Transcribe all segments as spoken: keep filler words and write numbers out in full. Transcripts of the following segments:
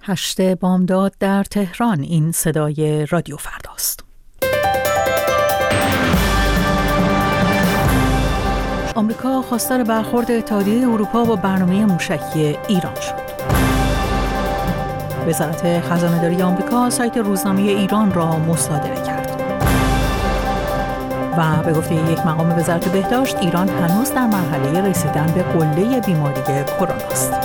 هشت بامداد در تهران. این صدای رادیو فرداست. آمریکا خواستار برخورد اتحادیه اروپا با برنامه موشکی ایران شد. وزارت خزانه‌داری آمریکا سایت روزنامه ایران را مصادره کرد. و به گفته یک مقام وزارت بهداشت، ایران هنوز در مرحله رسیدن به قله بیماری کرونا است.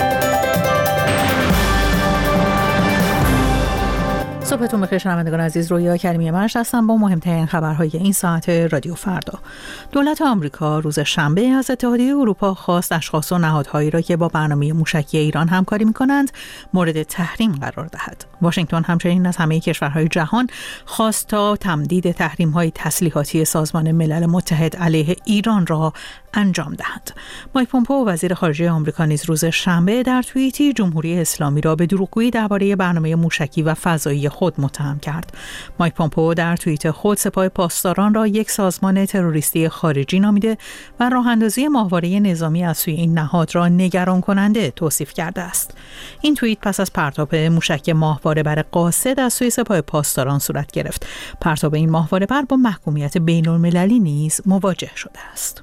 صبحتون بخیر شنوندگان عزیز، رویا کریمی مرش هستم با مهمترین خبرهای این ساعت رادیو فردا. دولت آمریکا روز شنبه از اتحادیه اروپا خواست اشخاص و نهادهایی را که با برنامه موشکی ایران همکاری می‌کنند مورد تحریم قرار دهد. واشنگتن همچنین از همه کشورهای جهان خواست تا تمدید تحریم‌های تسلیحاتی سازمان ملل متحد علیه ایران را انجام دهند. مایک پومپئو وزیر خارجه آمریکا نیز روز شنبه در توییتی جمهوری اسلامی را به دروغگویی درباره برنامه موشکی و فضایی خود متهم کرد. مایک پومپئو در توییت خود سپاه پاسداران را یک سازمان تروریستی خارجی نامیده و راه‌اندازی ماهواره نظامی از سوی این نهاد را نگران کننده توصیف کرده است. این توییت پس از پرتاب موشک ماهواره بر قاصد از سوی سپاه پاسداران صورت گرفت. پرتاب این ماهواره بر با محکومیت بین‌المللی نیز مواجه شده است.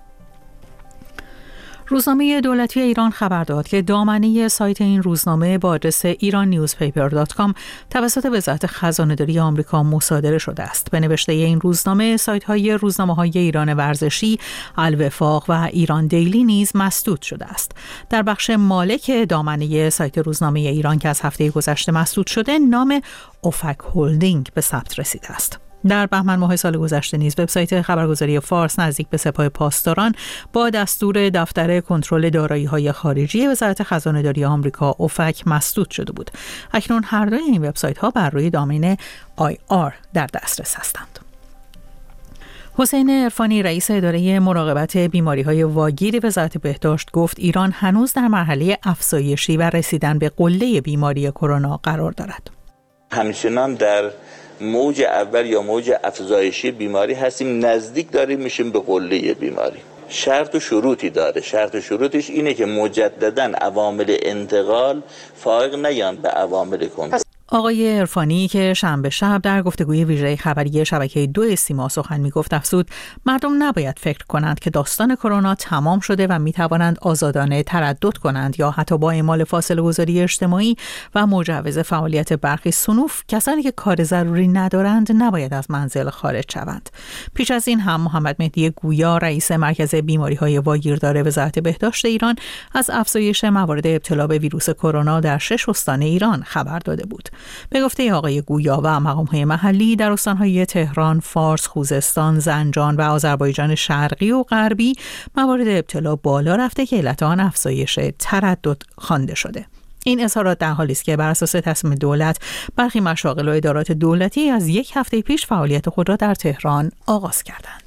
روزنامه دولتی ایران خبر داد که دامنه سایت این روزنامه با آدرس ایران نیوزپیپر دات کام توسط وزارت خزانه‌داری آمریکا مصادره شده است. به نوشته این روزنامه، سایت‌های روزنامه‌های ایران ورزشی، الوفاق و ایران دیلی نیز مسدود شده است. در بخش مالک دامنه سایت روزنامه ایران که از هفته گذشته مسدود شده، نام اوفک هولدینگ به ثبت رسیده است. در بهمن ماه سال گذشته نیز وبسایت خبرگزاری فارس نزدیک به سپاه پاسداران با دستور دفتر کنترل دارایی‌های خارجی وزارت خزانه‌داری آمریکا اوفک مسدود شده بود. اکنون هر دوی این وبسایت‌ها بر روی دامین آی آر در دسترس هستند. حسین عرفانی رئیس اداره مراقبت بیماری‌های واگیر وزارت بهداشت گفت ایران هنوز در مرحله افزایشی و رسیدن به قله بیماری کرونا قرار دارد. همچنان در موج اول یا موج افزایشی بیماری هستیم، نزدیک داریم میشیم به قله بیماری. شرط و شروطی داره. شرط و شروطش اینه که مجدداً عوامل انتقال فائق نیان به عوامل کنترل. آقای عرفانی که شنبه شب در گفتگوی ویژه خبری شبکه دو سیما سخن میگفت افزود مردم نباید فکر کنند که داستان کرونا تمام شده و میتوانند آزادانه تردد کنند یا حتی با اعمال فاصله گذاری اجتماعی و مجوز فعالیت برخی صنوف کسانی که کار ضروری ندارند نباید از منزل خارج شوند. پیش از این هم محمد مهدی گویا رئیس مرکز بیماری‌های واگیردار وزارت بهداشت ایران از افزایش موارد ابتلا به ویروس کرونا در شش استان ایران خبر داده بود. به گفته آقای گویا و مقام‌های محلی در استان‌های تهران، فارس، خوزستان، زنجان و آذربایجان شرقی و غربی موارد ابتلا بالا رفته که علت آن افزایش تردد خوانده شده. این اظهارات در حالی است که بر اساس تصمیم دولت برخی مشاغل و ادارات دولتی از یک هفته پیش فعالیت خود را در تهران آغاز کردند.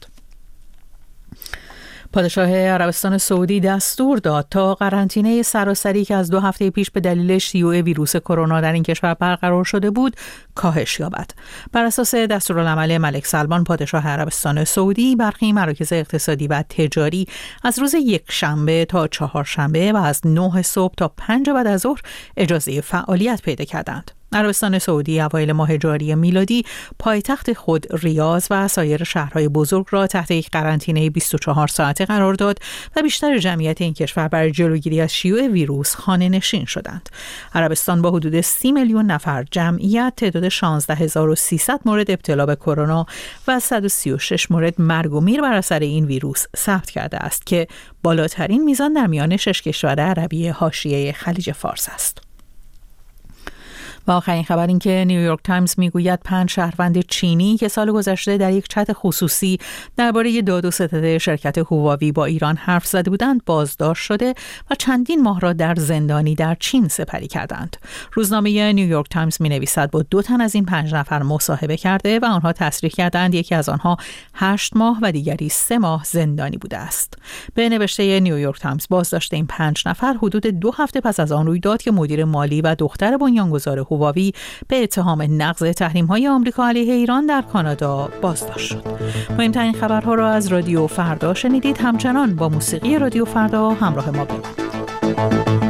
پادشاه عربستان سعودی دستور داد تا قرنطینه سراسری که از دو هفته پیش به دلیل شیوع ویروس کرونا در این کشور برقرار شده بود کاهش یابد. بر اساس دستورالعمل ملک سلمان پادشاه عربستان سعودی، برخی مراکز اقتصادی و تجاری از روز یک شنبه تا چهارشنبه و از نه صبح تا پنج بعد از ظهر اجازه فعالیت پیدا کردند. عربستان سعودی اوایل ماه جاری میلادی پایتخت خود ریاض و سایر شهرهای بزرگ را تحت یک قرنطینه بیست و چهار ساعته قرار داد و بیشتر جمعیت این کشور برای جلوگیری از شیوع ویروس خانه نشین شدند. عربستان با حدود سی میلیون نفر جمعیت تعداد شانزده هزار و سیصد مورد ابتلا به کرونا و صد و سی و شش مورد مرگ و میر بر اثر این ویروس ثبت کرده است که بالاترین میزان در میان شش کشور عربی حاشیه خلیج فارس است. و آخرین خبر این که نیویورک تایمز میگوید پنج شهروند چینی که سال گذشته در یک چت خصوصی درباره داد و ستد شرکت هواوی با ایران حرف زده بودند بازداشت شده و چندین ماه را در زندانی در چین سپری کردند. روزنامه نیویورک تایمز مینویسد با دو تن از این پنج نفر مصاحبه کرده و آنها تصریح کردند یکی از آنها هشت ماه و دیگری سه ماه زندانی بوده است. به نوشته نیویورک تایمز بازداشت این پنج نفر حدود دو هفته پس از آن روی داد که مدیر مالی و دختر بنیانگذار هواوی به اتهام نقض تحریم‌های آمریکا علیه ایران در کانادا بازداشت شد. مهمترین خبرها را از رادیو فردا شنیدید. همچنان با موسیقی رادیو فردا همراه ما باشید.